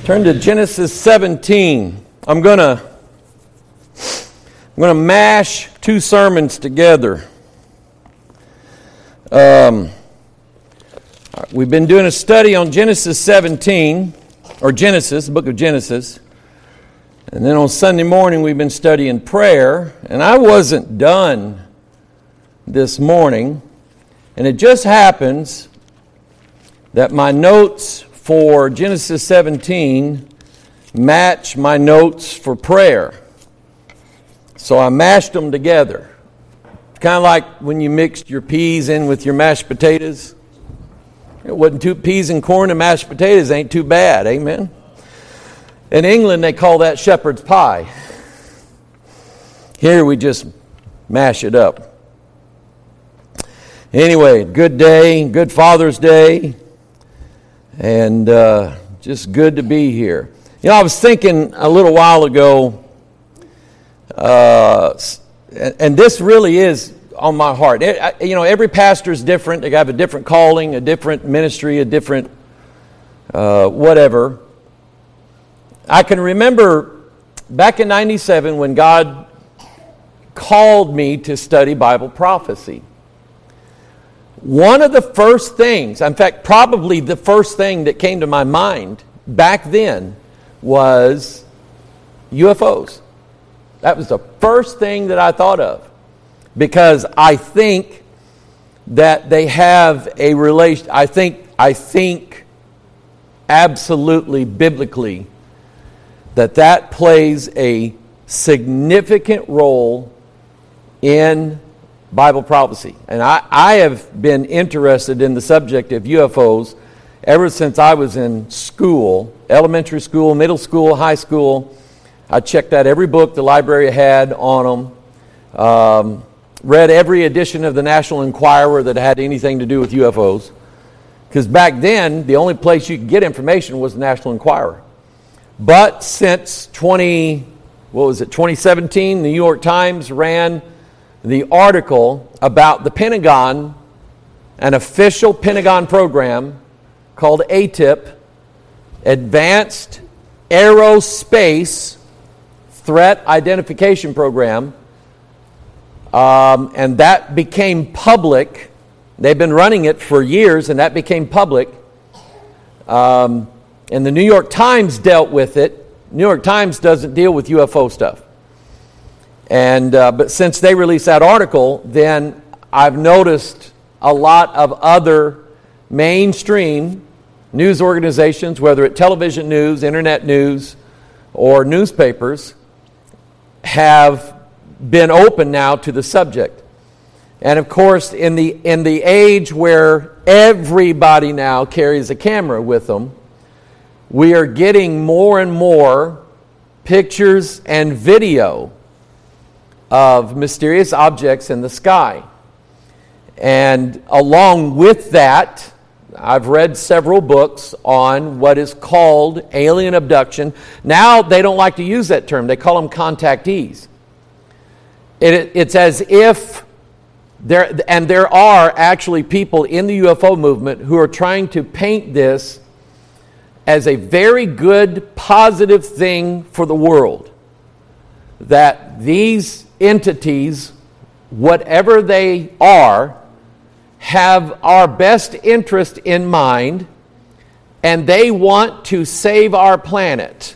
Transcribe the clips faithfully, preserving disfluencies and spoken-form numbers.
Turn to Genesis seventeen. I'm gonna I'm gonna mash two sermons together. Um, we've been doing a study on Genesis seventeen, or Genesis, the book of Genesis. And then on Sunday morning we've been studying prayer, and I wasn't done this morning. And it just happens that my notes for Genesis seventeen match my notes for prayer. So I mashed them together. Kind of like when you mixed your peas in with your mashed potatoes. It wasn't two peas and corn and mashed potatoes ain't too bad, amen? In England they call that shepherd's pie. Here we just mash it up. Anyway, good day, good Father's Day, and uh, just good to be here. You know, I was thinking a little while ago, uh, and this really is on my heart. It, you know, every pastor is different. They have a different calling, a different ministry, a different uh, whatever. I can remember back in ninety-seven when God called me to study Bible prophecy. One of the first things, in fact, probably the first thing that came to my mind back then was U F Os. That was the first thing that I thought of, because I think that they have a relation. I think I think absolutely biblically that that plays a significant role in Bible prophecy. And I, I have been interested in the subject of U F Os ever since I was in school, elementary school, middle school, high school. I checked out every book the library had on them. Um, read every edition of the National Enquirer that had anything to do with U F Os. Because back then, the only place you could get information was the National Enquirer. But since twenty, what was it, twenty seventeen, the New York Times ran the article about the Pentagon, an official Pentagon program called A T I P, Advanced Aerospace Threat Identification Program, um, and that became public. They've been running it for years, and that became public. Um, and the New York Times dealt with it. New York Times doesn't deal with U F O stuff. And uh, but since they released that article, then I've noticed a lot of other mainstream news organizations, whether it's television news, internet news, or newspapers, have been open now to the subject. And of course, in the in the age where everybody now carries a camera with them, we are getting more and more pictures and video of mysterious objects in the sky. And along with that, I've read several books on what is called alien abduction. Now they don't like to use that term. They call them contactees. It, it's as if there, and there are actually people in the U F O movement who are trying to paint this as a very good, positive thing for the world. That these entities, whatever they are, have our best interest in mind, and they want to save our planet.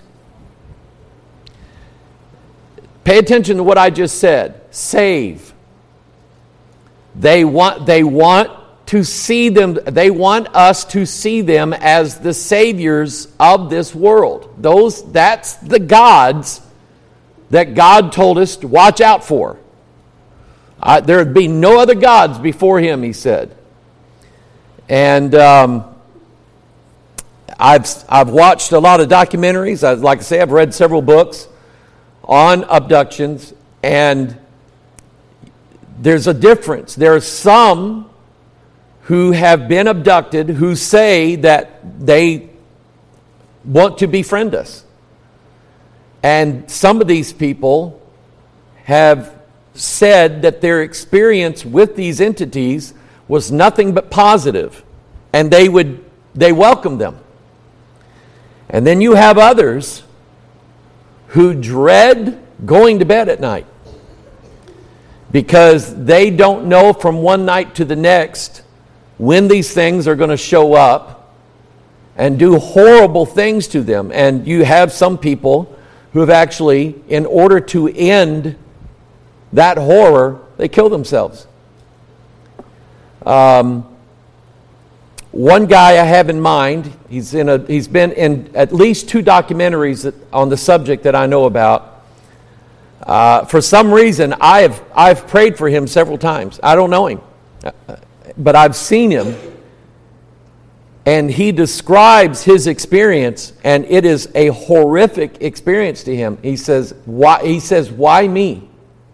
Pay attention to what I just said. Save. They want, they want to see them, they want us to see them as the saviors of this world. Those, that's the gods that God told us to watch out for. Uh, there would be no other gods before Him, He said. And um, I've I've watched a lot of documentaries. I, like I say, I've read several books on abductions, and there's a difference. There are some who have been abducted who say that they want to befriend us. And some of these people have said that their experience with these entities was nothing but positive, and they would they welcome them. And then you have others who dread going to bed at night because they don't know from one night to the next when these things are going to show up and do horrible things to them. And you have some people who have actually, in order to end that horror, they kill themselves. Um, one guy I have in mind, he's in a, he's been in at least two documentaries that, on the subject that I know about. Uh, for some reason, I've I've prayed for him several times. I don't know him, but I've seen him, and he describes his experience, and it is a horrific experience to him. He says, "Why?" He says, "Why me?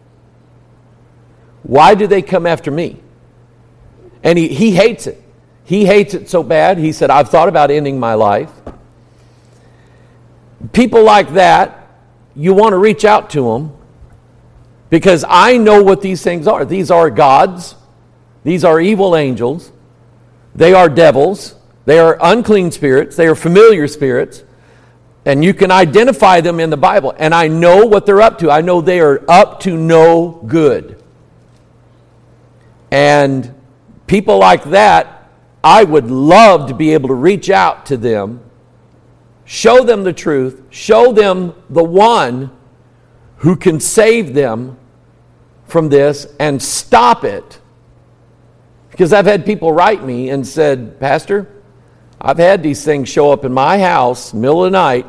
Why do they come after me?" And he, he hates it. He hates it so bad. He said, "I've thought about ending my life." People like that, you want to reach out to them because I know what these things are. These are gods. These are evil angels. They are devils. They are unclean spirits. They are familiar spirits. And you can identify them in the Bible. And I know what they're up to. I know they are up to no good. And people like that, I would love to be able to reach out to them, show them the truth, show them the one who can save them from this and stop it. Because I've had people write me and said, "Pastor, I've had these things show up in my house, middle of the night,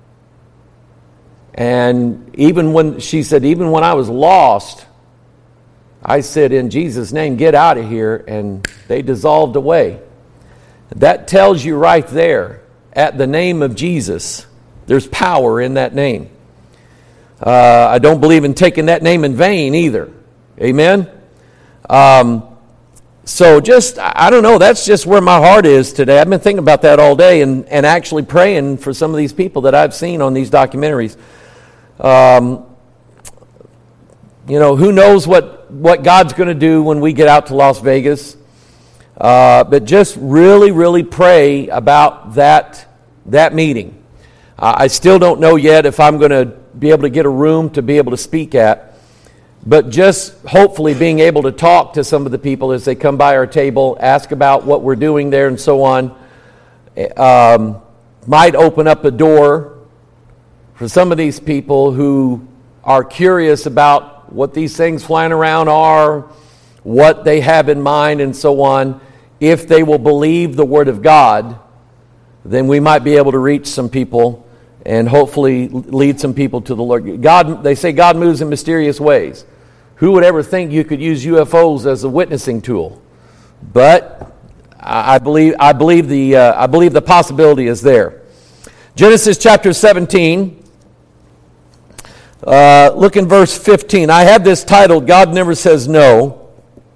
and even when," she said, "even when I was lost, I said, 'In Jesus' name, get out of here,' and they dissolved away." That tells you right there, at the name of Jesus, there's power in that name. Uh, I don't believe in taking that name in vain either. Amen? Um, so just, I don't know, that's just where my heart is today. I've been thinking about that all day and, and actually praying for some of these people that I've seen on these documentaries. Um, you know, who knows what, what God's going to do when we get out to Las Vegas. Uh, but just really, really pray about that, that meeting. Uh, I still don't know yet if I'm going to be able to get a room to be able to speak at. But just hopefully being able to talk to some of the people as they come by our table, ask about what we're doing there and so on, um, might open up a door for some of these people who are curious about what these things flying around are, what they have in mind and so on. If they will believe the Word of God, then we might be able to reach some people and hopefully lead some people to the Lord. God, they say God moves in mysterious ways. Who would ever think you could use U F Os as a witnessing tool? But I believe I believe the uh, I believe the possibility is there. Genesis chapter seventeen. Uh, look in verse fifteen. I have this titled, "God Never Says No."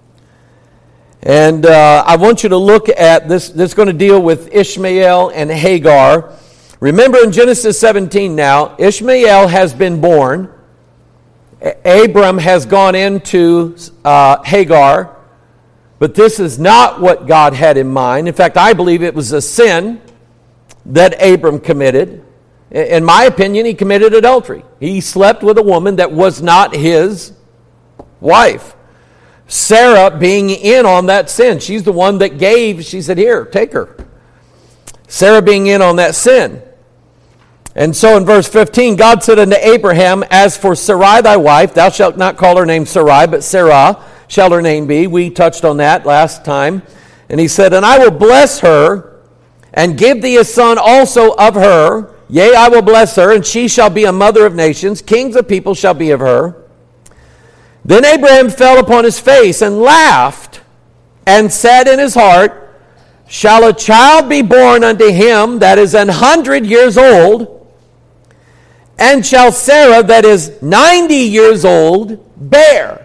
And uh, I want you to look at this. This is going to deal with Ishmael and Hagar. Remember in Genesis seventeen now, Ishmael has been born. Abram has gone into uh, Hagar. But this is not what God had in mind. In fact, I believe it was a sin that Abram committed. In my opinion, he committed adultery. He slept with a woman that was not his wife. Sarah being in on that sin. She's the one that gave. She said, "Here, take her." Sarah being in on that sin. And so in verse fifteen, God said unto Abraham, "As for Sarai thy wife, thou shalt not call her name Sarai, but Sarah shall her name be." We touched on that last time. And he said, "And I will bless her, and give thee a son also of her. Yea, I will bless her, and she shall be a mother of nations. Kings of people shall be of her." Then Abraham fell upon his face and laughed, and said in his heart, "Shall a child be born unto him that is an hundred years old? And shall Sarah that is ninety years old bear?"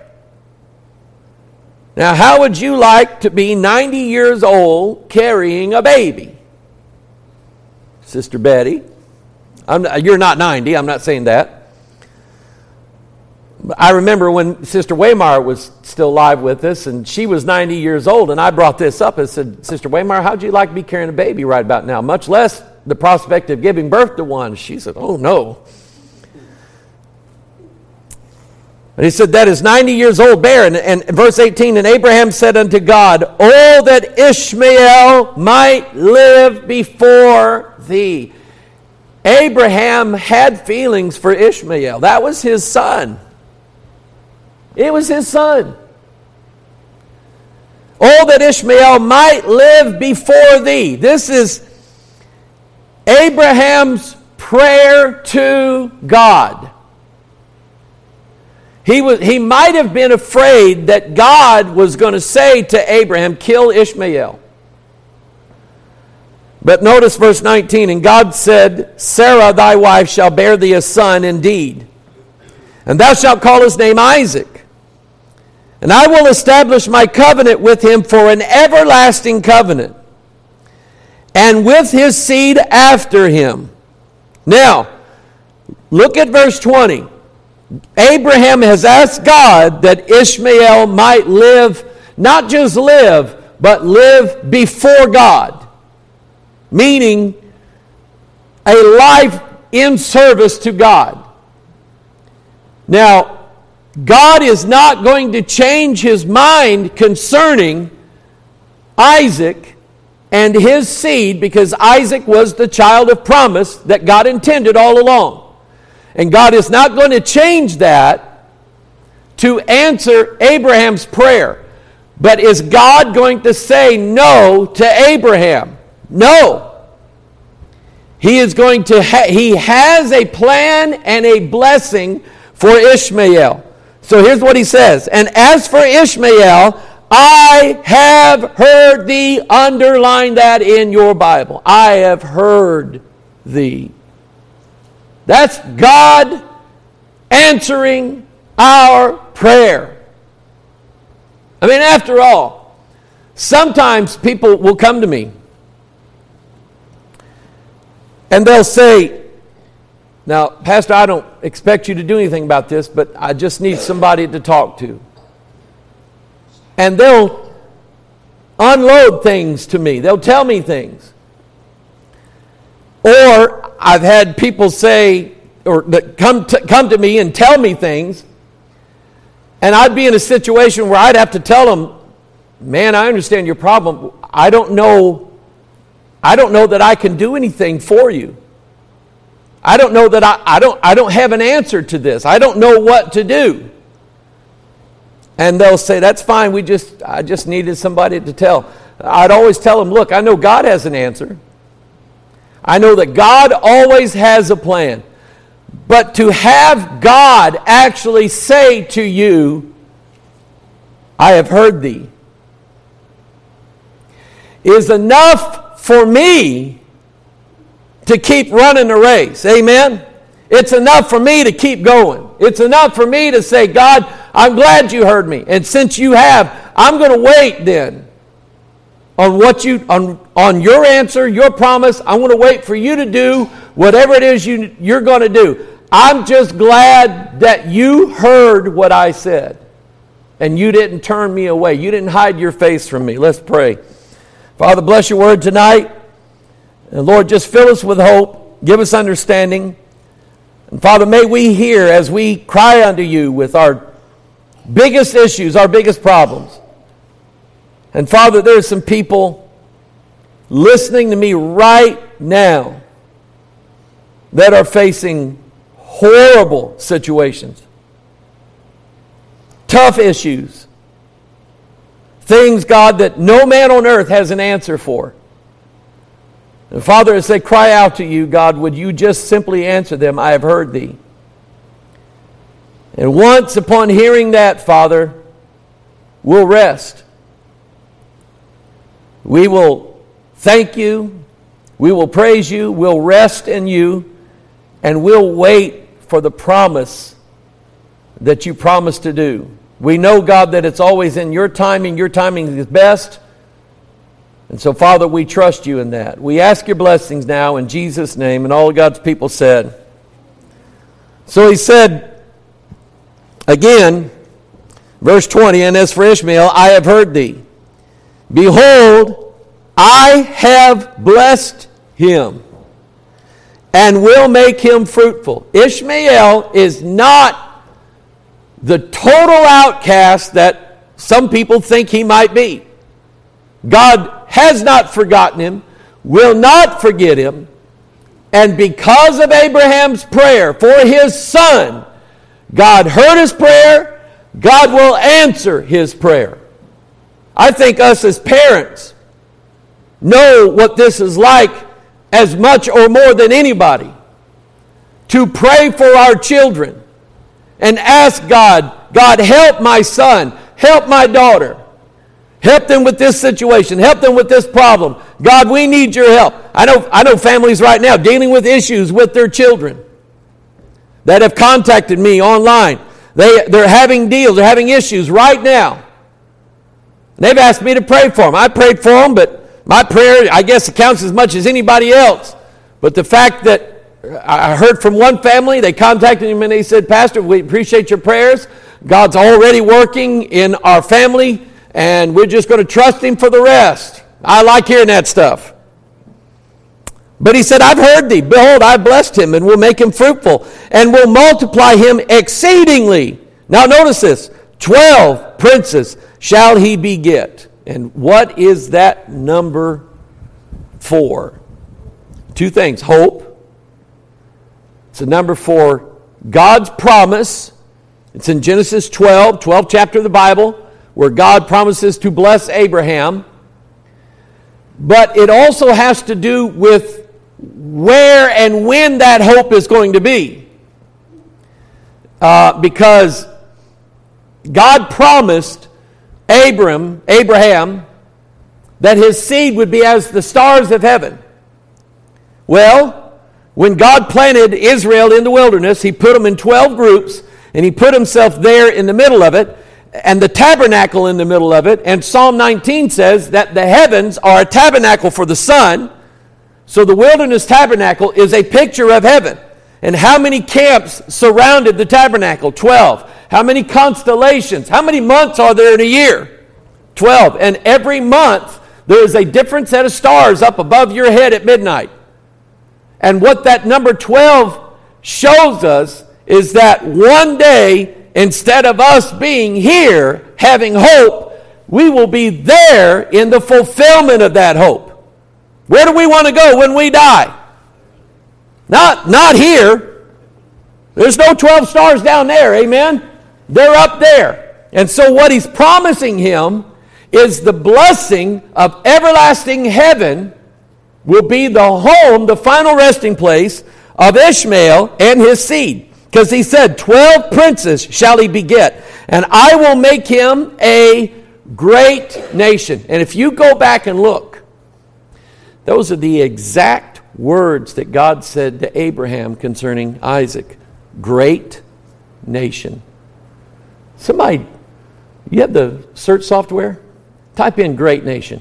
Now, how would you like to be ninety years old carrying a baby? Sister Betty, I'm not, you're not ninety, I'm not saying that. I remember when Sister Waymar was still alive with us, and she was ninety years old, and I brought this up and said, "Sister Waymar, how'd you like to be carrying a baby right about now? Much less the prospect of giving birth to one. She said, oh no. But he said, that is ninety years old, barren. And verse eighteen, and Abraham said unto God, oh, that Ishmael might live before thee. Abraham had feelings for Ishmael. That was his son. It was his son. Oh, that Ishmael might live before thee. This is Abraham's prayer to God. He was, he might have been afraid that God was going to say to Abraham, kill Ishmael. But notice verse nineteen, and God said, Sarah thy wife shall bear thee a son indeed, and thou shalt call his name Isaac. And I will establish my covenant with him for an everlasting covenant, and with his seed after him. Now, look at verse twenty. Abraham has asked God that Ishmael might live, not just live, but live before God. Meaning a life in service to God. Now, God is not going to change his mind concerning Isaac and his seed, because Isaac was the child of promise that God intended all along. And God is not going to change that to answer Abraham's prayer. But is God going to say no to Abraham? No. He is going to ha- he has a plan and a blessing for Ishmael. So here's what he says. And as for Ishmael, I have heard thee. Underline that in your Bible. I have heard thee. That's God answering our prayer. I mean, after all, sometimes people will come to me and they'll say, now, Pastor, I don't expect you to do anything about this, but I just need somebody to talk to. And they'll unload things to me. They'll tell me things. Or I've had people say, or that come to, come to me and tell me things, and I'd be in a situation where I'd have to tell them, man, I understand your problem. I don't know, I don't know that I can do anything for you. I don't know that I, I don't I don't have an answer to this. I don't know what to do. And they'll say, that's fine, we just I just needed somebody to tell. I'd always tell them, look, I know God has an answer. I know that God always has a plan. But to have God actually say to you, I have heard thee, is enough for me to keep running the race. Amen? It's enough for me to keep going. It's enough for me to say, God, I'm glad you heard me. And since you have, I'm going to wait then on what you on on your answer, your promise. I want to wait for you to do whatever it is you you're going to do. I'm just glad that you heard what I said, and you didn't turn me away. You didn't hide your face from me. Let's pray. Father, bless your word tonight, and Lord, just fill us with hope. Give us understanding, and Father, may we hear as we cry unto you with our biggest issues, our biggest problems. And Father, there's some people listening to me right now that are facing horrible situations, tough issues, things, God, that no man on earth has an answer for. And Father, as they cry out to you, God, would you just simply answer them, I have heard thee. And once upon hearing that, Father, we'll rest. We will thank you, we will praise you, we'll rest in you, and we'll wait for the promise that you promised to do. We know, God, that it's always in your timing. Your timing is best. And so, Father, we trust you in that. We ask your blessings now in Jesus' name, and all of God's people said. So he said, again, verse twenty, and as for Ishmael, I have heard thee. Behold, I have blessed him. and will make him fruitful. Ishmael is not the total outcast that some people think he might be. God has not forgotten him, will not forget him, and because of Abraham's prayer for his son, God heard his prayer, God will answer his prayer. I think us as parents know what this is like as much or more than anybody. To pray for our children and ask God, God, help my son, help my daughter. Help them with this situation. Help them with this problem. God, we need your help. I know, I know families right now dealing with issues with their children that have contacted me online. They, they're having deals, they're having issues right now. They've asked me to pray for them. I prayed for them, but my prayer, I guess, counts as much as anybody else. But the fact that I heard from one family, they contacted him and they said, Pastor, we appreciate your prayers. God's already working in our family, and we're just going to trust him for the rest. I like hearing that stuff. But he said, I've heard thee. Behold, I blessed him and will make him fruitful and will multiply him exceedingly. Now notice this. Twelve princes shall he beget. And what is that number for? Two things. Hope. It's a number for God's promise. It's in Genesis twelve, twelfth chapter of the Bible, where God promises to bless Abraham. But it also has to do with where and when that hope is going to be. Uh, because God promised Abram, Abraham that his seed would be as the stars of heaven. Well, when God planted Israel in the wilderness, he put them in twelve groups, and he put himself there in the middle of it, and the tabernacle in the middle of it. And Psalm nineteen says that the heavens are a tabernacle for the sun. So the wilderness tabernacle is a picture of heaven. And how many camps surrounded the tabernacle? Twelve. How many constellations? How many months are there in a year? Twelve. And every month there is a different set of stars up above your head at midnight. And what that number twelve shows us is that one day, instead of us being here having hope, we will be there in the fulfillment of that hope. Where do we want to go when we die? Not, not here. There's no twelve stars down there, amen? They're up there. And so what he's promising him is the blessing of everlasting heaven will be the home, the final resting place of Ishmael and his seed. Because he said, twelve princes shall he beget, and I will make him a great nation. And if you go back and look, those are the exact words that God said to Abraham concerning Isaac. Great nation. Somebody, you have the search software? Type in great nation.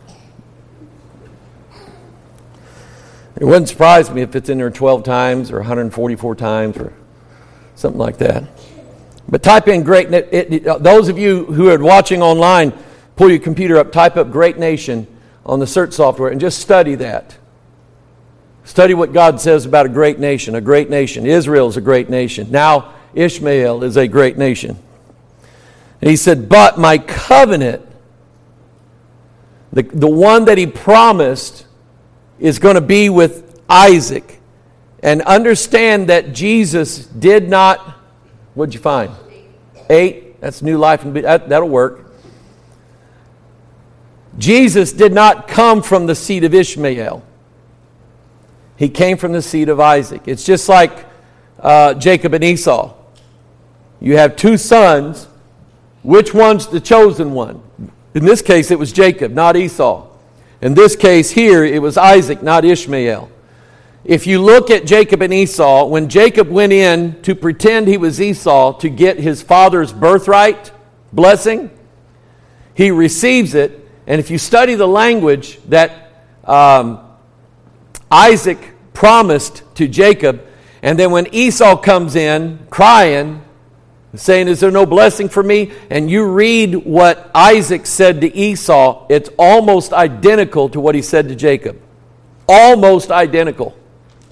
It wouldn't surprise me if it's in there twelve times or one hundred forty-four times or something like that. But type in great, it, it, those of you who are watching online, pull your computer up, type up great nation on the search software and just study that. Study what God says about a great nation, a great nation. Israel is a great nation. Now Ishmael is a great nation. And he said, but my covenant, the, the one that he promised, is going to be with Isaac. And understand that Jesus did not, what'd you find? Eight. That's New Life. And that, that'll work. Jesus did not come from the seed of Ishmael. He came from the seed of Isaac. It's just like uh, Jacob and Esau. You have two sons. Which one's the chosen one? In this case, it was Jacob, not Esau. In this case here, it was Isaac, not Ishmael. If you look at Jacob and Esau, when Jacob went in to pretend he was Esau to get his father's birthright blessing, he receives it. And if you study the language that um, Isaac promised to Jacob, and then when Esau comes in crying, saying, is there no blessing for me? And you read what Isaac said to Esau, it's almost identical to what he said to Jacob. Almost identical.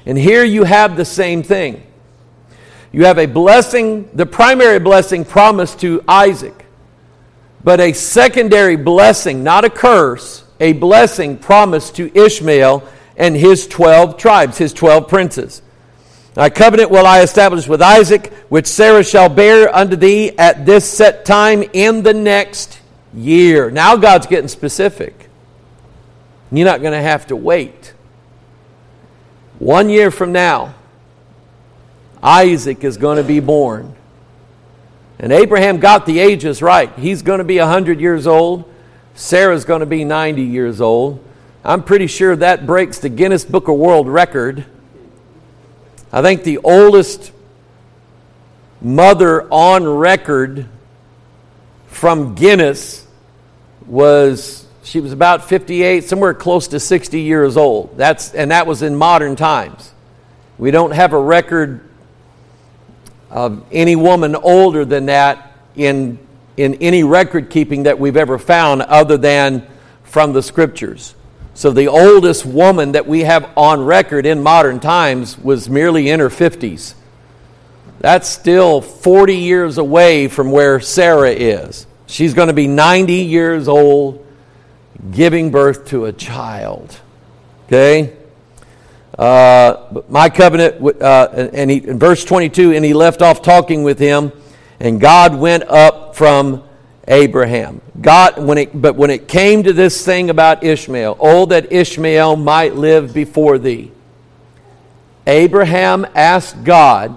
And here you have the same thing. You have a blessing, the primary blessing promised to Isaac, but a secondary blessing, not a curse, a blessing promised to Ishmael and his twelve tribes, his twelve princes. Thy covenant will I establish with Isaac, which Sarah shall bear unto thee at this set time in the next year. Now God's getting specific. You're not going to have to wait. One year from now, Isaac is going to be born. And Abraham got the ages right. He's going to be one hundred years old. Sarah's going to be ninety years old. I'm pretty sure that breaks the Guinness Book of World Record. I think the oldest mother on record from Guinness was, she was about fifty-eight, somewhere close to sixty years old. That's and that was in modern times. We don't have a record of any woman older than that in, in any record keeping that we've ever found other than from the Scriptures. So the oldest woman that we have on record in modern times was merely in her fifties. That's still forty years away from where Sarah is. She's going to be ninety years old, giving birth to a child. Okay? Uh, my covenant, uh, and he, in verse twenty-two, and he left off talking with him, and God went up from Abraham. God, when it, but when it came to this thing about Ishmael, oh, that Ishmael might live before thee. Abraham asked God,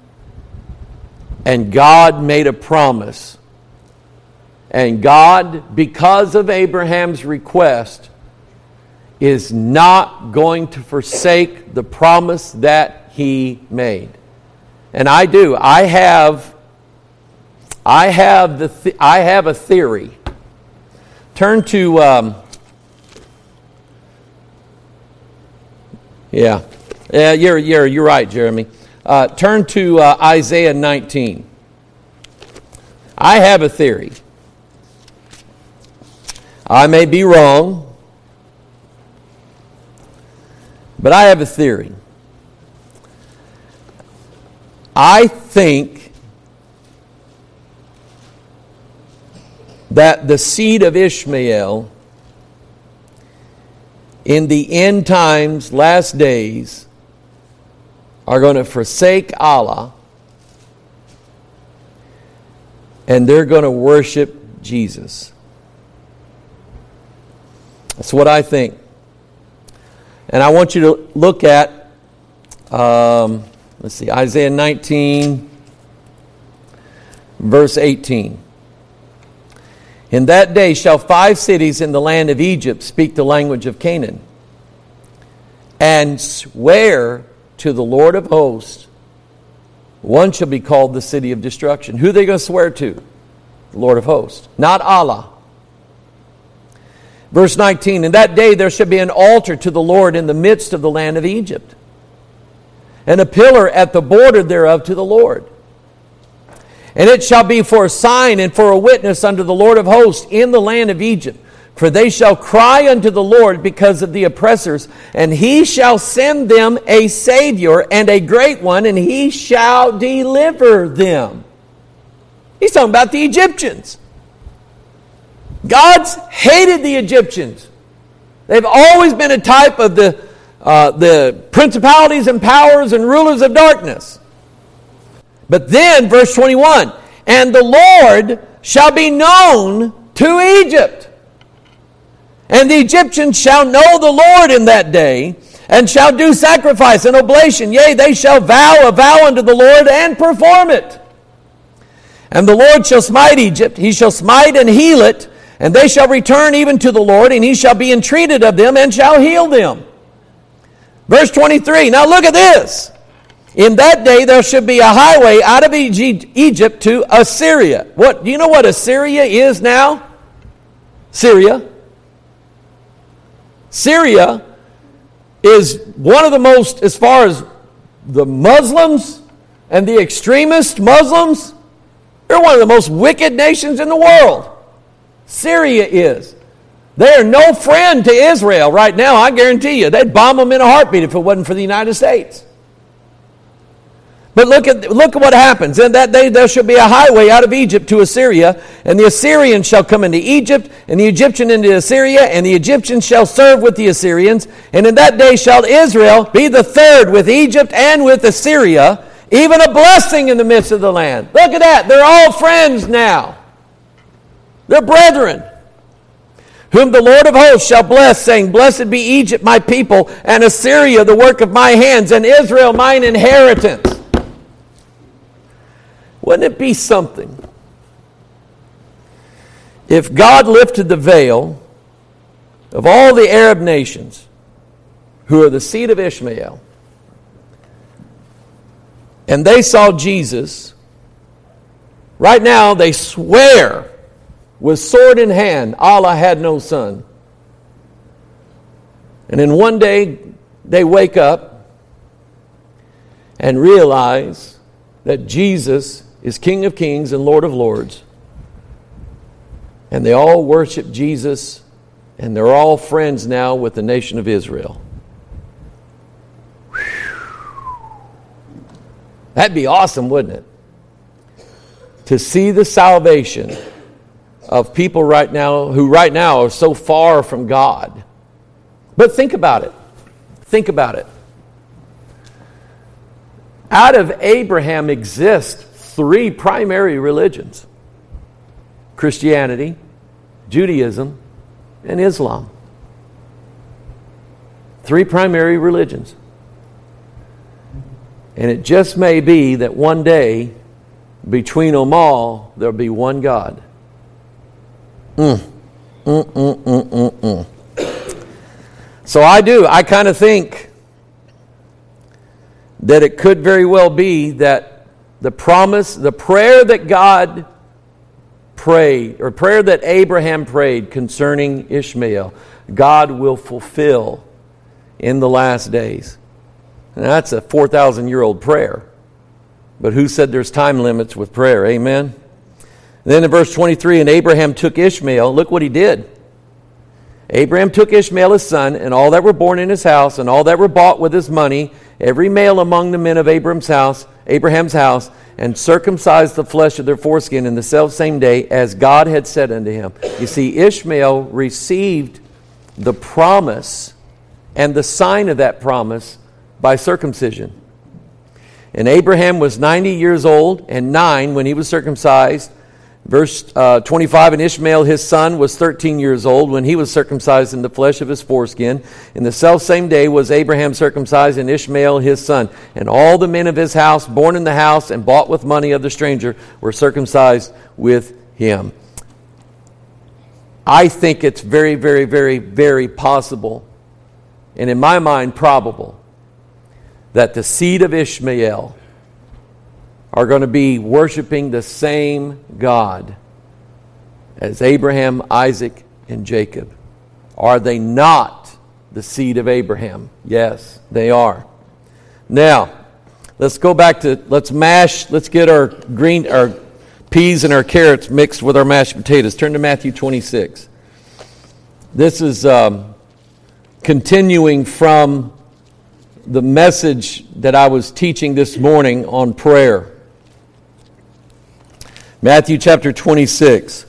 and God made a promise. And God, because of Abraham's request, is not going to forsake the promise that he made. And I do. I have I have the th- I have a theory. Turn to um, yeah, yeah. You're you're you're right, Jeremy. Uh, turn to uh, Isaiah nineteen. I have a theory. I may be wrong, but I have a theory. I think that the seed of Ishmael in the end times, last days, are going to forsake Allah and they're going to worship Jesus. That's what I think. And I want you to look at, um, let's see, Isaiah nineteen, verse eighteen. In that day shall five cities in the land of Egypt speak the language of Canaan, and swear to the Lord of hosts, one shall be called the city of destruction. Who are they going to swear to? The Lord of hosts, not Allah. Verse nineteen, in that day there shall be an altar to the Lord in the midst of the land of Egypt, and a pillar at the border thereof to the Lord. And it shall be for a sign and for a witness unto the Lord of hosts in the land of Egypt. For they shall cry unto the Lord because of the oppressors, and he shall send them a Savior and a great one, and he shall deliver them. He's talking about the Egyptians. God's hated the Egyptians. They've always been a type of the, uh, the principalities and powers and rulers of darkness. But then, verse twenty-one, and the Lord shall be known to Egypt. And the Egyptians shall know the Lord in that day, and shall do sacrifice and oblation. Yea, they shall vow a vow unto the Lord and perform it. And the Lord shall smite Egypt, he shall smite and heal it, and they shall return even to the Lord, and he shall be entreated of them and shall heal them. Verse twenty-three, now look at this. In that day there should be a highway out of Egypt to Assyria. What, do you know what Assyria is now? Syria. Syria is one of the most, as far as the Muslims and the extremist Muslims, they're one of the most wicked nations in the world. Syria is. They are no friend to Israel right now, I guarantee you. They'd bomb them in a heartbeat if it wasn't for the United States. But look at look at what happens. In that day there shall be a highway out of Egypt to Assyria, and the Assyrian shall come into Egypt, and the Egyptian into Assyria, and the Egyptians shall serve with the Assyrians. And in that day shall Israel be the third with Egypt and with Assyria, even a blessing in the midst of the land. Look at that. They're all friends now. They're brethren. Whom the Lord of hosts shall bless, saying, Blessed be Egypt, my people, and Assyria, the work of my hands, and Israel, mine inheritance. Wouldn't it be something if God lifted the veil of all the Arab nations who are the seed of Ishmael, and they saw Jesus? Right now they swear with sword in hand, Allah had no son. And then one day they wake up and realize that Jesus is King of Kings and Lord of Lords. And they all worship Jesus, and they're all friends now with the nation of Israel. Whew. That'd be awesome, wouldn't it? To see the salvation of people right now who right now are so far from God. But think about it. Think about it. Out of Abraham exist three primary religions: Christianity, Judaism, and Islam. Three primary religions. And it just may be that one day, between them all, there'll be one God. Mm. Mm, mm, mm, mm, mm. So I do. I kind of think that it could very well be that the promise, the prayer that God prayed, or prayer that Abraham prayed concerning Ishmael, God will fulfill in the last days. And that's a four thousand year old prayer. But who said there's time limits with prayer? Amen? And then in verse twenty-three, and Abraham took Ishmael. Look what he did. Abraham took Ishmael his son, and all that were born in his house, and all that were bought with his money, every male among the men of Abraham's house, Abraham's house, and circumcised the flesh of their foreskin in the selfsame day, as God had said unto him. You see, Ishmael received the promise and the sign of that promise by circumcision. And Abraham was ninety years old and nine when he was circumcised. Verse uh, twenty-five, and Ishmael his son was thirteen years old when he was circumcised in the flesh of his foreskin. In the selfsame day was Abraham circumcised, and Ishmael his son. And all the men of his house, born in the house and bought with money of the stranger, were circumcised with him. I think it's very, very, very, very possible, and in my mind probable, that the seed of Ishmael are going to be worshiping the same God as Abraham, Isaac, and Jacob. Are they not the seed of Abraham? Yes, they are. Now, let's go back to, let's mash, let's get our green, our peas and our carrots mixed with our mashed potatoes. Turn to Matthew twenty-six. This is um, continuing from the message that I was teaching this morning on prayer. Matthew chapter twenty-six.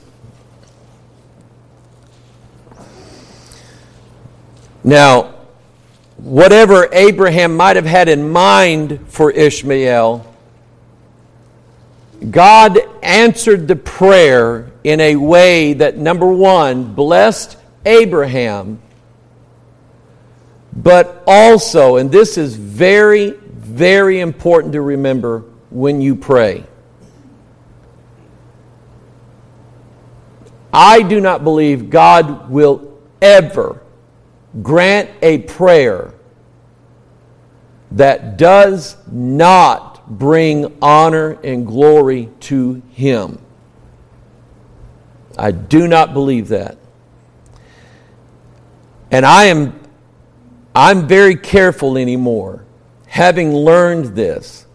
Now, whatever Abraham might have had in mind for Ishmael, God answered the prayer in a way that, number one, blessed Abraham, but also, and this is very, very important to remember when you pray, I do not believe God will ever grant a prayer that does not bring honor and glory to Him. I do not believe that. And I am I'm very careful anymore, having learned this.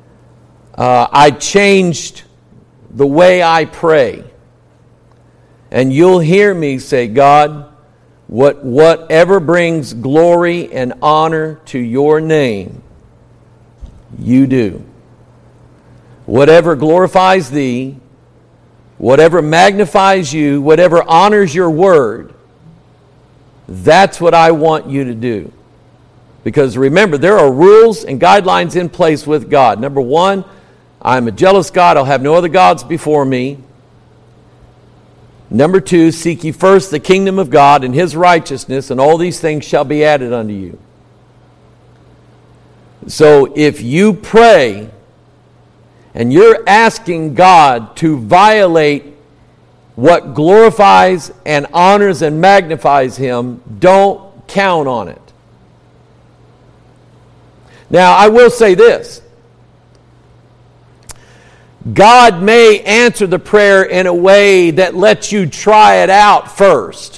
Uh, I changed the way I pray. And you'll hear me say, God, what, whatever brings glory and honor to your name, you do. Whatever glorifies thee, whatever magnifies you, whatever honors your word, that's what I want you to do. Because remember, there are rules and guidelines in place with God. Number one, I'm a jealous God. I'll have no other gods before me. Number two, seek ye first the kingdom of God and His righteousness, and all these things shall be added unto you. So if you pray and you're asking God to violate what glorifies and honors and magnifies Him, don't count on it. Now, I will say this. God may answer the prayer in a way that lets you try it out first,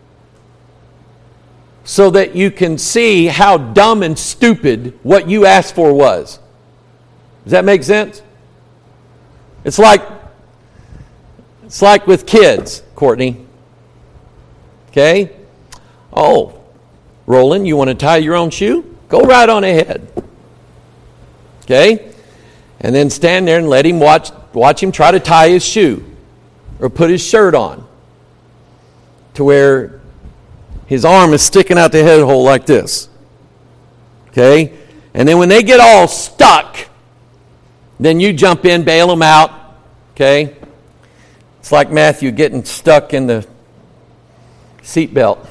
so that you can see how dumb and stupid what you asked for was. Does that make sense? It's like it's like with kids, Courtney. Okay? Oh, Roland, you want to tie your own shoe? Go right on ahead. Okay? And then stand there and let him watch watch him try to tie his shoe or put his shirt on to where his arm is sticking out the head hole like this. Okay? And then when they get all stuck, then you jump in, bail them out. Okay? It's like Matthew getting stuck in the seatbelt.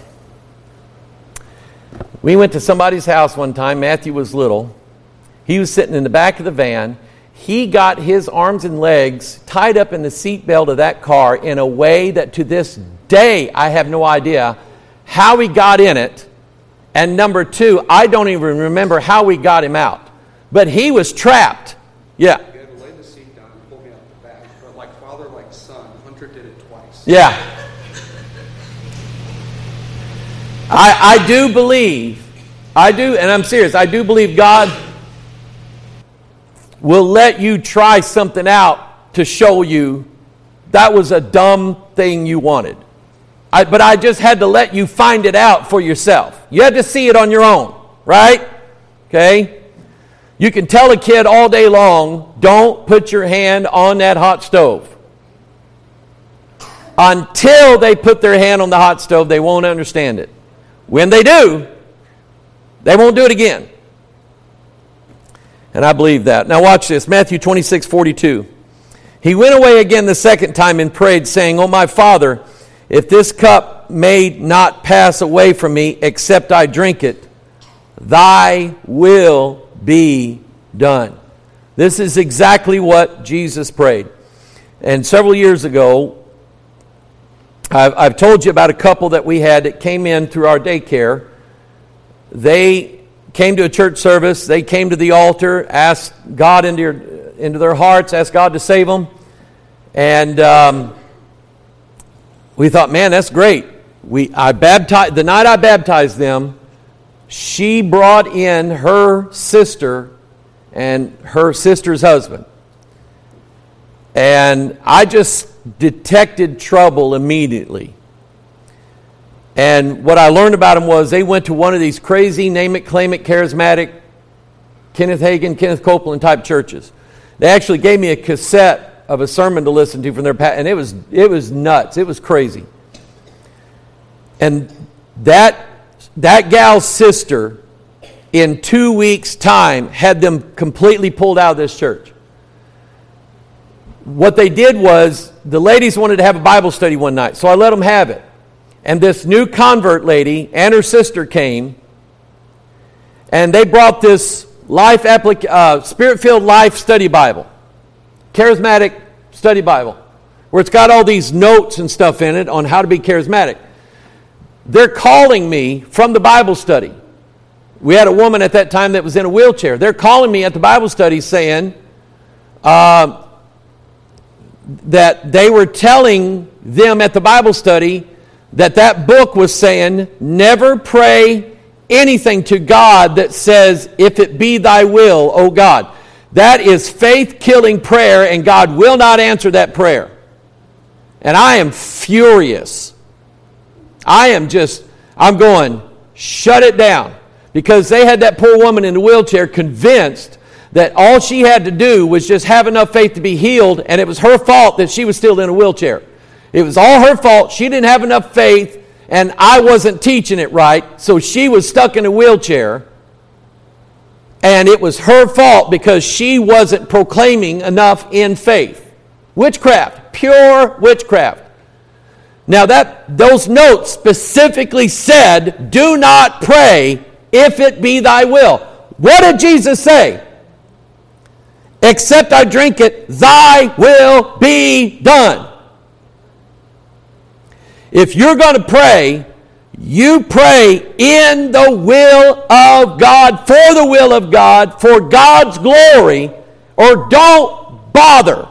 We went to somebody's house one time. Matthew was little. He was sitting in the back of the van. He got his arms and legs tied up in the seatbelt of that car in a way that to this day I have no idea how he got in it. And number two, I don't even remember how we got him out. But he was trapped. Yeah. You had to lay the seat down and pull me out the back. But like father, like son, Hunter did it twice. Yeah. I, I do believe, I do, and I'm serious, I do believe God will let you try something out to show you that was a dumb thing you wanted. I, but I just had to let you find it out for yourself. You had to see it on your own, right? Okay? You can tell a kid all day long, don't put your hand on that hot stove. Until they put their hand on the hot stove, they won't understand it. When they do, they won't do it again. And I believe that. Now watch this. Matthew twenty-six forty-two. He went away again the second time and prayed, saying, O my Father, if this cup may not pass away from me, except I drink it, thy will be done. This is exactly what Jesus prayed. And several years ago, I've, I've told you about a couple that we had that came in through our daycare. They came to a church service. They came to the altar, asked God into, your, into their hearts, asked God to save them. And um, we thought, man, that's great. We I baptized the night I baptized them. She brought in her sister and her sister's husband. And I just detected trouble immediately. And what I learned about them was they went to one of these crazy, name it, claim it, charismatic, Kenneth Hagin, Kenneth Copeland type churches. They actually gave me a cassette of a sermon to listen to from their past, and it was it was nuts. It was crazy. And that that gal's sister, in two weeks' time, had them completely pulled out of this church. What they did was, the ladies wanted to have a Bible study one night, so I let them have it. And this new convert lady and her sister came, and they brought this life applic- uh, Spirit-filled life study Bible, charismatic study Bible, where it's got all these notes and stuff in it on how to be charismatic. They're calling me from the Bible study. We had a woman at that time that was in a wheelchair. They're calling me at the Bible study saying uh, that they were telling them at the Bible study that that book was saying, never pray anything to God that says, if it be thy will, O God. That is faith-killing prayer, and God will not answer that prayer. And I am furious. I am just, I'm going, shut it down. Because they had that poor woman in the wheelchair convinced that all she had to do was just have enough faith to be healed, and it was her fault that she was still in a wheelchair. It was all her fault. She didn't have enough faith, and I wasn't teaching it right, so she was stuck in a wheelchair. And it was her fault because she wasn't proclaiming enough in faith. Witchcraft, pure witchcraft. Now that those notes specifically said, do not pray if it be thy will. What did Jesus say? Except I drink it, thy will be done. If you're going to pray, you pray in the will of God, for the will of God, for God's glory, or don't bother.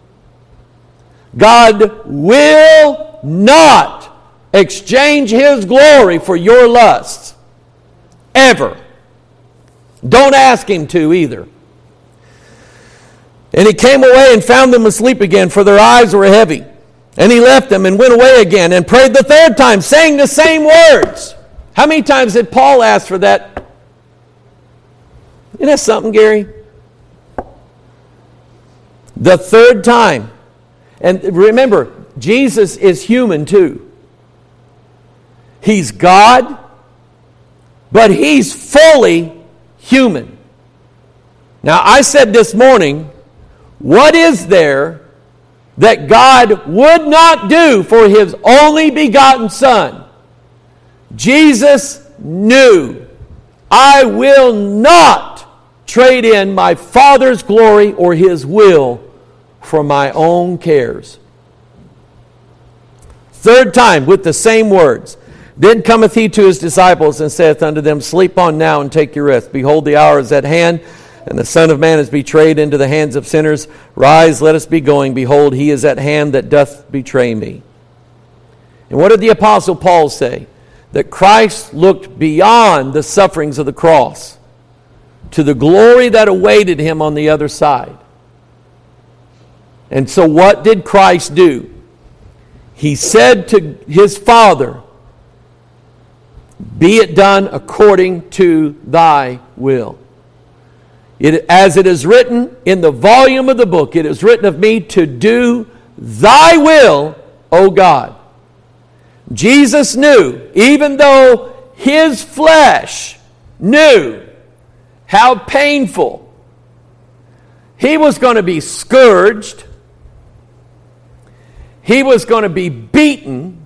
God will not exchange His glory for your lusts. Ever. Don't ask Him to either. And He came away and found them asleep again, for their eyes were heavy. And He left them and went away again and prayed the third time, saying the same words. How many times did Paul ask for that? Isn't that something, Gary? The third time. And remember, Jesus is human too. He's God, but He's fully human. Now, I said this morning, what is there that God would not do for His only begotten Son? Jesus knew, I will not trade in my Father's glory or His will for my own cares. Third time, with the same words. Then cometh He to His disciples and saith unto them, sleep on now and take your rest. Behold, the hour is at hand, and the Son of Man is betrayed into the hands of sinners. Rise, let us be going. Behold, He is at hand that doth betray me. And what did the Apostle Paul say? That Christ looked beyond the sufferings of the cross to the glory that awaited Him on the other side. And so what did Christ do? He said to His Father, be it done according to thy will. It, as it is written in the volume of the book, it is written of me to do thy will, O God. Jesus knew, even though His flesh knew how painful, He was going to be scourged, He was going to be beaten,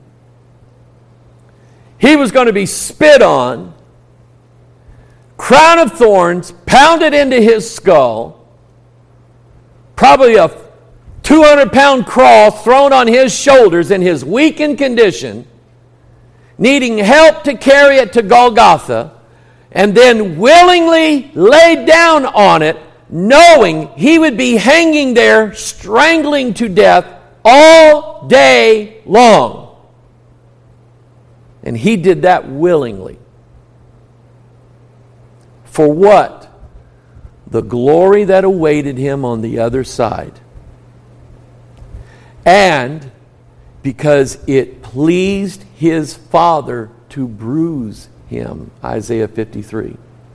He was going to be spit on, crown of thorns pounded into His skull, probably a two hundred pound cross thrown on His shoulders in His weakened condition, needing help to carry it to Golgotha, and then willingly laid down on it, knowing He would be hanging there, strangling to death all day long. And He did that willingly. For what? The glory that awaited Him on the other side. And because it pleased His Father to bruise Him. Isaiah fifty-three.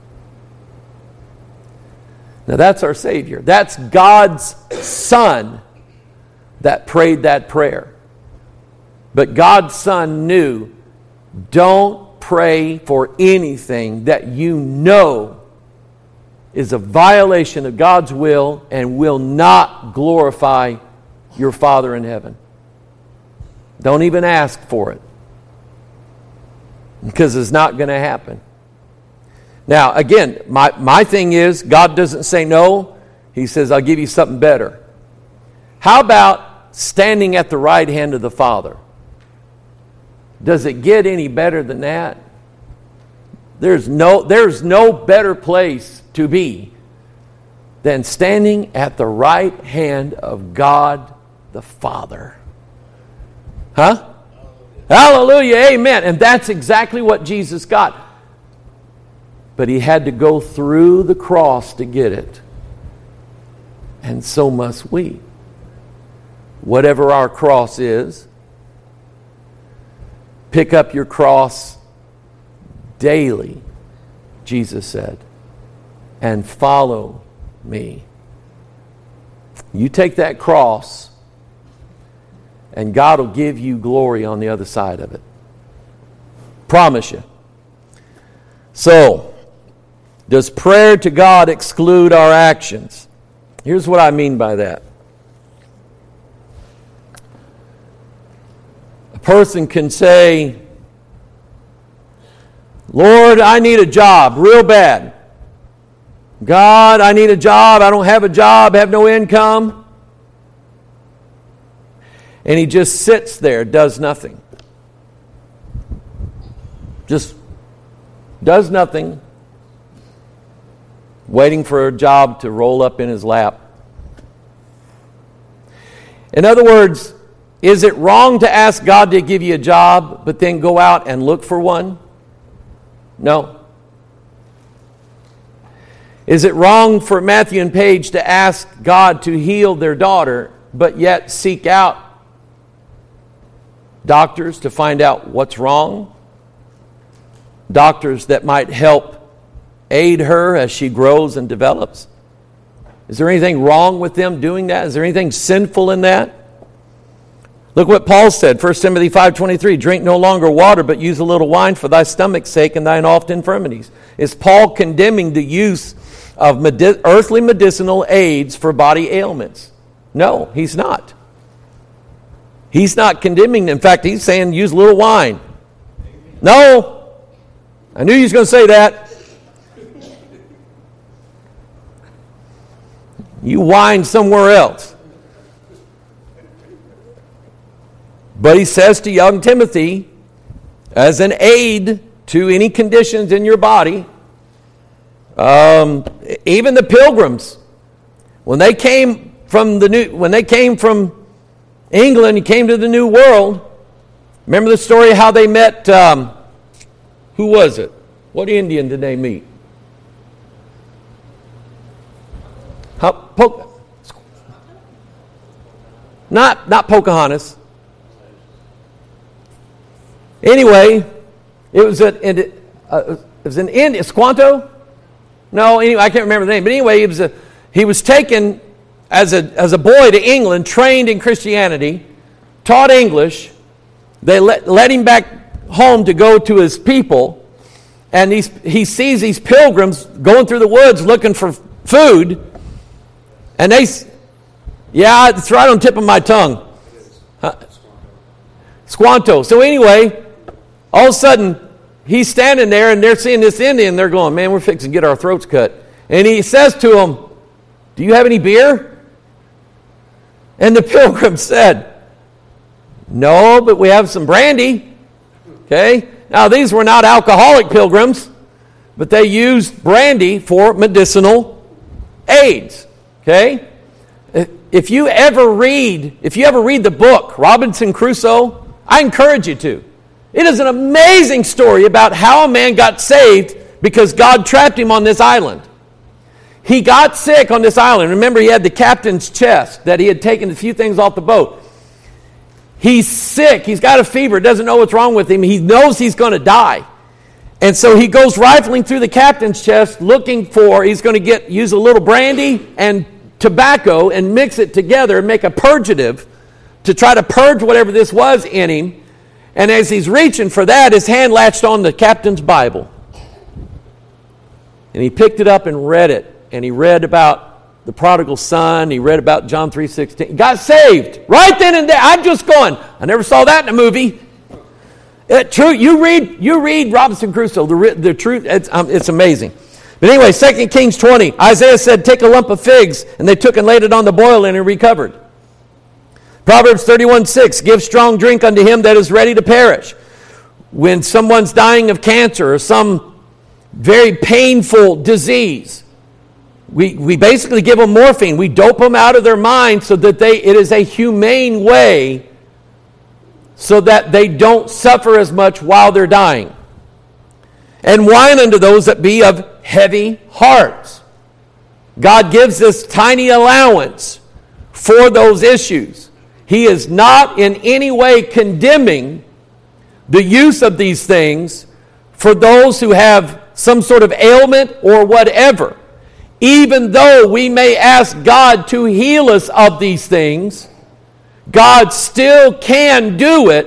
Now that's our Savior. That's God's Son that prayed that prayer. But God's Son knew, don't pray for anything that you know is a violation of God's will and will not glorify your Father in heaven. Don't even ask for it, because it's not going to happen. Now, again, my, my thing is, God doesn't say no. He says, I'll give you something better. How about standing at the right hand of the Father? Does it get any better than that? There's no, there's no better place to be than standing at the right hand of God the Father. Huh? Hallelujah, amen. And that's exactly what Jesus got. But He had to go through the cross to get it. And so must we. whatever our cross is. Pick up your cross daily, Jesus said, and follow me. You take that cross, and God will give you glory on the other side of it. Promise you. So, does prayer to God exclude our actions? Here's what I mean by that. A person can say, Lord, I need a job real bad. God, I need a job. I don't have a job, have no income. And he just sits there, does nothing. Just does nothing, waiting for a job to roll up in his lap. In other words, is it wrong to ask God to give you a job, but then go out and look for one? No. Is it wrong for Matthew and Paige to ask God to heal their daughter, but yet seek out doctors to find out what's wrong? Doctors that might help aid her as she grows and develops? Is there anything wrong with them doing that? Is there anything sinful in that? Look what Paul said, First Timothy five twenty-three, drink no longer water, but use a little wine for thy stomach's sake and thine oft infirmities. Is Paul condemning the use of medi- earthly medicinal aids for body ailments? No, he's not. He's not condemning them. In fact, he's saying use a little wine. No. I knew you was going to say that. You whine somewhere else. But he says to young Timothy, as an aid to any conditions in your body, um, even the pilgrims, when they came from the new, when they came from England and came to the New World, remember the story how they met? Um, who was it? What Indian did they meet? How, po- not not Pocahontas. Anyway, it was a, it, uh, it was an Indian, Squanto? No, anyway, I can't remember the name. But anyway, he was a, he was taken as a as a boy to England, trained in Christianity, taught English. They let let him back home to go to his people, and he's, he sees these pilgrims going through the woods looking for food, and they, yeah, it's right on the tip of my tongue. Huh? Squanto. So anyway, all of a sudden, he's standing there, and they're seeing this Indian, they're going, man, we're fixing to get our throats cut. And he says to them, do you have any beer? And the pilgrim said, no, but we have some brandy. Okay? Now, these were not alcoholic pilgrims, but they used brandy for medicinal aids. Okay? If you ever read, if you ever read the book, Robinson Crusoe, I encourage you to. It is an amazing story about how a man got saved because God trapped him on this island. He got sick on this island. Remember, he had the captain's chest that he had taken a few things off the boat. He's sick. He's got a fever. Doesn't know what's wrong with him. He knows he's going to die. And so he goes rifling through the captain's chest looking for, he's going to get use a little brandy and tobacco and mix it together and make a purgative to try to purge whatever this was in him. And as he's reaching for that, his hand latched on the captain's Bible. And he picked it up and read it. And he read about the prodigal son. He read about John three sixteen. He got saved right then and there. I'm just going, I never saw that in a movie. It, true, you read you read Robinson Crusoe. The, the truth, it's, um, it's amazing. But anyway, Second Kings twenty. Isaiah said, take a lump of figs. And they took and laid it on the boil and it recovered. Proverbs thirty-one six. Give strong drink unto him that is ready to perish. When someone's dying of cancer or some very painful disease, We we basically give them morphine. We dope them out of their mind so that they it is a humane way so that they don't suffer as much while they're dying. And wine unto those that be of heavy hearts. God gives this tiny allowance for those issues. he is not in any way condemning the use of these things for those who have some sort of ailment or whatever. Even though we may ask God to heal us of these things, God still can do it.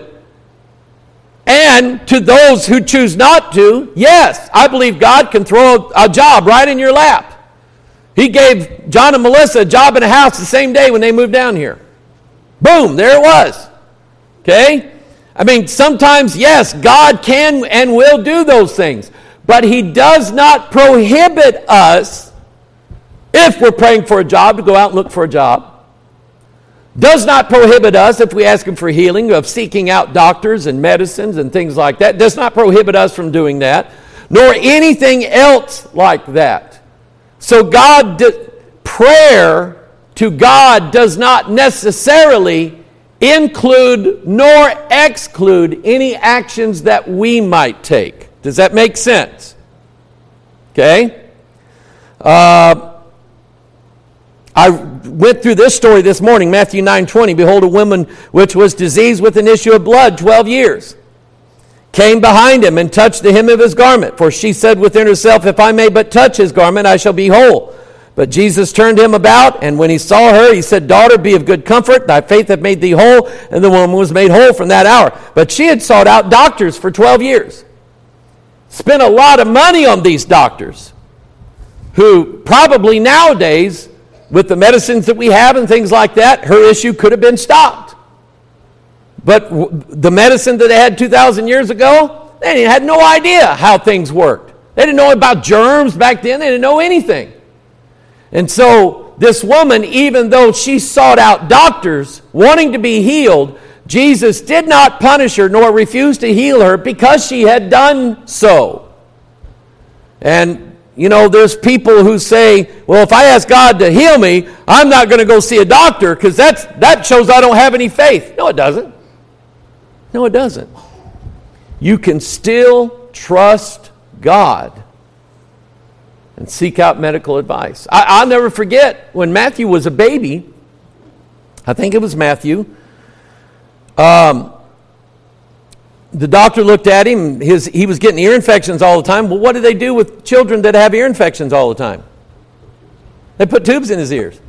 And to those who choose not to, yes, I believe God can throw a job right in your lap. He gave John and Melissa a job in a house the same day when they moved down here. Boom, there it was. Okay? I mean, sometimes, yes, God can and will do those things. But He does not prohibit us, if we're praying for a job, to go out and look for a job. Does not prohibit us, if we ask Him for healing, of seeking out doctors and medicines and things like that. Does not prohibit us from doing that, nor anything else like that. So God, prayer to God does not necessarily include nor exclude any actions that we might take. Does that make sense? Okay? Uh, I went through this story this morning, Matthew nine twenty. Behold, a woman which was diseased with an issue of blood twelve years came behind him and touched the hem of his garment. For she said within herself, if I may but touch his garment, I shall be whole. But Jesus turned him about, and when he saw her, he said, Daughter, be of good comfort. Thy faith hath made thee whole. And the woman was made whole from that hour. But she had sought out doctors for twelve years. Spent a lot of money on these doctors, who probably nowadays, with the medicines that we have and things like that, her issue could have been stopped. But the medicine that they had two thousand years ago, they had no idea how things worked. They didn't know about germs back then. They didn't know anything. And so this woman, even though she sought out doctors wanting to be healed, Jesus did not punish her nor refuse to heal her because she had done so. And, you know, there's people who say, well, if I ask God to heal me, I'm not going to go see a doctor because that's that shows I don't have any faith. No, it doesn't. No, it doesn't. You can still trust God and seek out medical advice. I, I'll never forget when Matthew was a baby. I think it was Matthew. Um, the doctor looked at him. His, he was getting ear infections all the time. Well, what do they do with children that have ear infections all the time? They put tubes in his ears.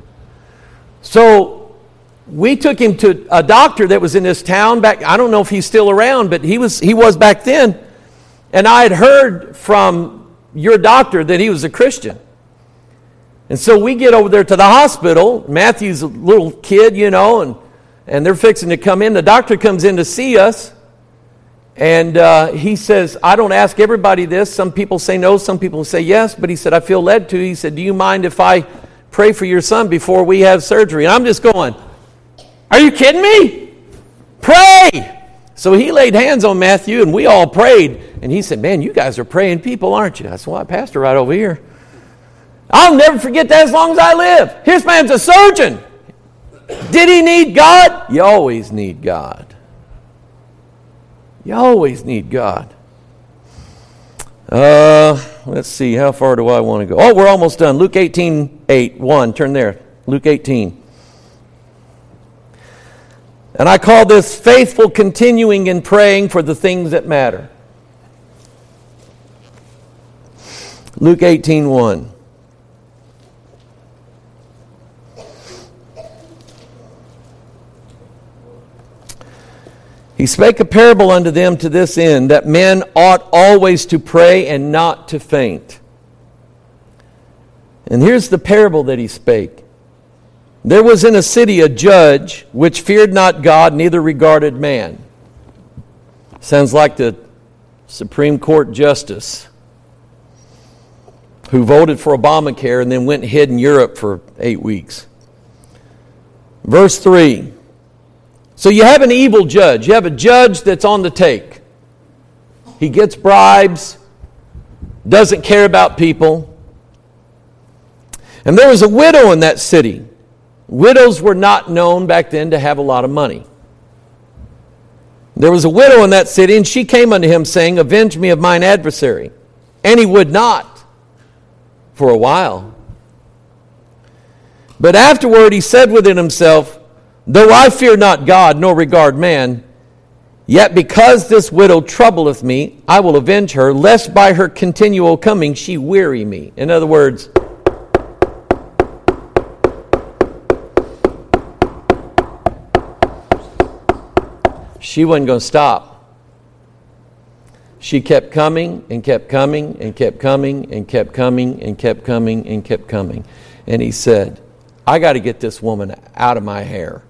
So we took him to a doctor that was in this town back. I don't know if he's still around, but he was he was back then. And I had heard from your doctor that he was a Christian. And so we get over there to the hospital. Matthew's a little kid, you know, and, and they're fixing to come in. The doctor comes in to see us. And uh, he says, I don't ask everybody this. Some people say no, some people say yes. But he said, I feel led to. He said, do you mind if I pray for your son before we have surgery? And I'm just going, are you kidding me? Pray! So he laid hands on Matthew, and we all prayed. And he said, man, you guys are praying people, aren't you? I said, well, I pastor right over here. I'll never forget that as long as I live. His man's a surgeon. Did he need God? You always need God. You always need God. Uh, let's see, how far do I want to go? Oh, we're almost done. Luke eighteen, eight, one. Turn there. Luke eighteen. And I call this faithful continuing in praying for the things that matter. Luke eighteen, one. He spake a parable unto them to this end, that men ought always to pray and not to faint. And here's the parable that he spake. There was in a city a judge which feared not God, neither regarded man. Sounds like the Supreme Court justice who voted for Obamacare and then went and hid in Europe for eight weeks. Verse three. So you have an evil judge. You have a judge that's on the take. He gets bribes, doesn't care about people. And there was a widow in that city. Widows were not known back then to have a lot of money. There was a widow in that city, and she came unto him, saying, Avenge me of mine adversary. And he would not for a while. But afterward he said within himself, Though I fear not God, nor regard man, yet because this widow troubleth me, I will avenge her, lest by her continual coming she weary me. In other words, she wasn't going to stop. She kept coming and kept coming and kept coming and kept coming and kept coming and kept coming. And he said, I got to get this woman out of my hair.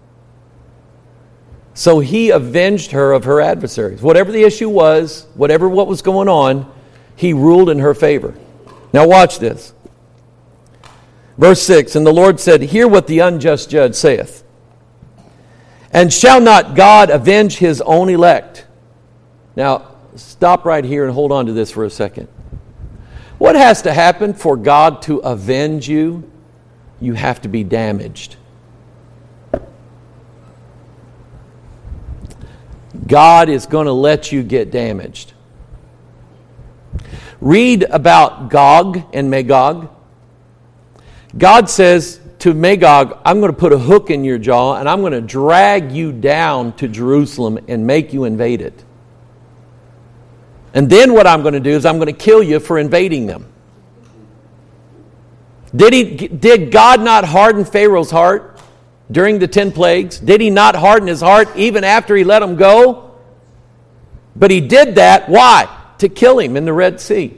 So he avenged her of her adversaries. Whatever the issue was, whatever what was going on, he ruled in her favor. Now watch this. Verse six, and the Lord said, hear what the unjust judge saith. And shall not God avenge his own elect? Now, stop right here and hold on to this for a second. What has to happen for God to avenge you? You have to be damaged. God is going to let you get damaged. Read about Gog and Magog. God says to Magog, I'm going to put a hook in your jaw and I'm going to drag you down to Jerusalem and make you invade it. And then what I'm going to do is I'm going to kill you for invading them. Did he? Did God not harden Pharaoh's heart during the ten plagues? Did he not harden his heart even after he let him go? But he did that, why? To kill him in the Red Sea.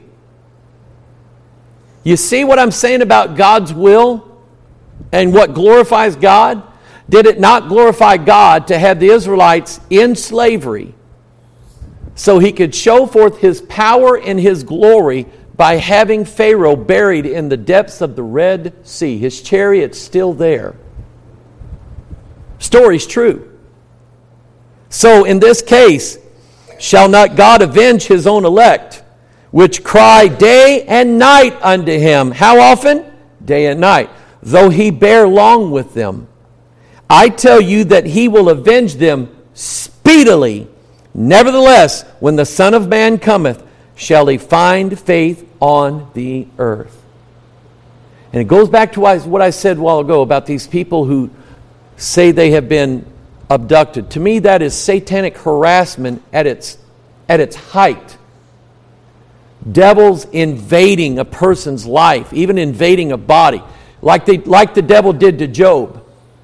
You see what I'm saying about God's will and what glorifies God? Did it not glorify God to have the Israelites in slavery so he could show forth his power and his glory by having Pharaoh buried in the depths of the Red Sea? His chariot's still there. Story's true. So in this case, shall not God avenge his own elect, which cry day and night unto him? How often? Day and night. Though he bear long with them. I tell you that he will avenge them speedily. Nevertheless, when the Son of Man cometh, shall he find faith on the earth? And it goes back to what I said a while ago about these people who say they have been abducted. To me, that is satanic harassment at its, at its height. Devils invading a person's life, even invading a body, like, they, like the devil did to Job.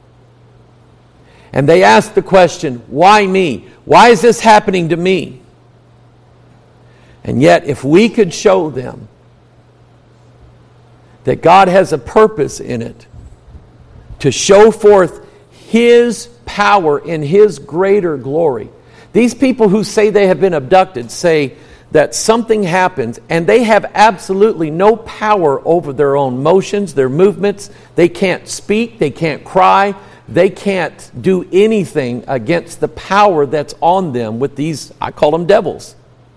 And they asked the question, why me? Why is this happening to me? And yet, if we could show them that God has a purpose in it to show forth his power in his greater glory. These people who say they have been abducted say that something happens and they have absolutely no power over their own motions, their movements. They can't speak, they can't cry, they can't do anything against the power that's on them with these, I call them devils.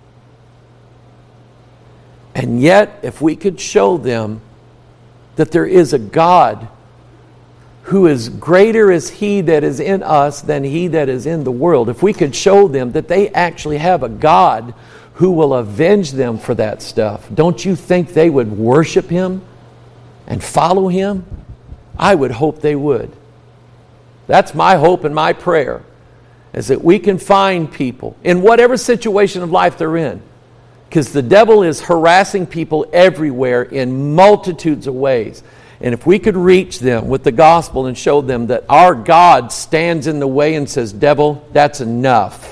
And yet, if we could show them that there is a God who is greater is he that is in us than he that is in the world, if we could show them that they actually have a God who will avenge them for that stuff, don't you think they would worship him and follow him? I would hope they would. That's my hope and my prayer, is that we can find people in whatever situation of life they're in. Because the devil is harassing people everywhere in multitudes of ways. And if we could reach them with the gospel and show them that our God stands in the way and says, devil, that's enough,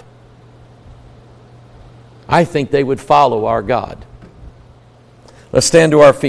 I think they would follow our God. Let's stand to our feet.